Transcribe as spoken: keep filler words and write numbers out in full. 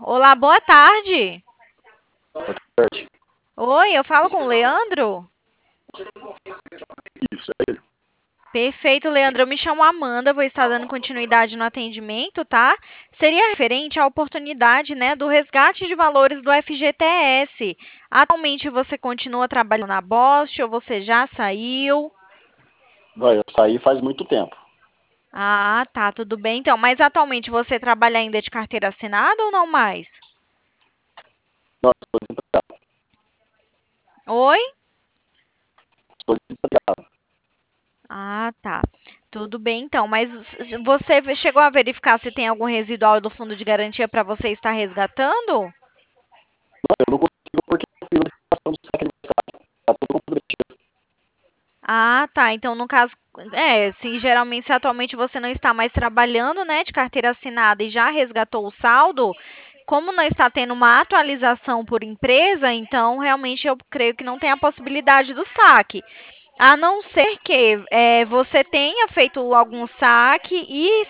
Olá, boa tarde. Certo. Oi, eu falo com o Leandro? Isso, é ele. Perfeito, Leandro. Eu me chamo Amanda, vou estar dando continuidade no atendimento, tá? Seria referente à oportunidade, né, do resgate de valores do F G T S. Atualmente você continua trabalhando na Bosch ou você já saiu? Vai, eu saí faz muito tempo. Ah, tá, tudo bem então. Mas atualmente você trabalha ainda de carteira assinada ou não mais? Não, estou desempregado. Oi? Estou desempregado. Ah, tá. Tudo bem, então. Mas s- você ve- chegou a verificar se tem algum residual do fundo de garantia para você estar resgatando? Não, eu não consigo porque eu fiz a declaração do saque aniversário. Está tudo comprometido. Ah, tá. Então, no caso, é, se geralmente, se atualmente você não está mais trabalhando, né, de carteira assinada e já resgatou o saldo, como não está tendo uma atualização por empresa, então realmente eu creio que não tem a possibilidade do saque. A não ser que é, você tenha feito algum saque e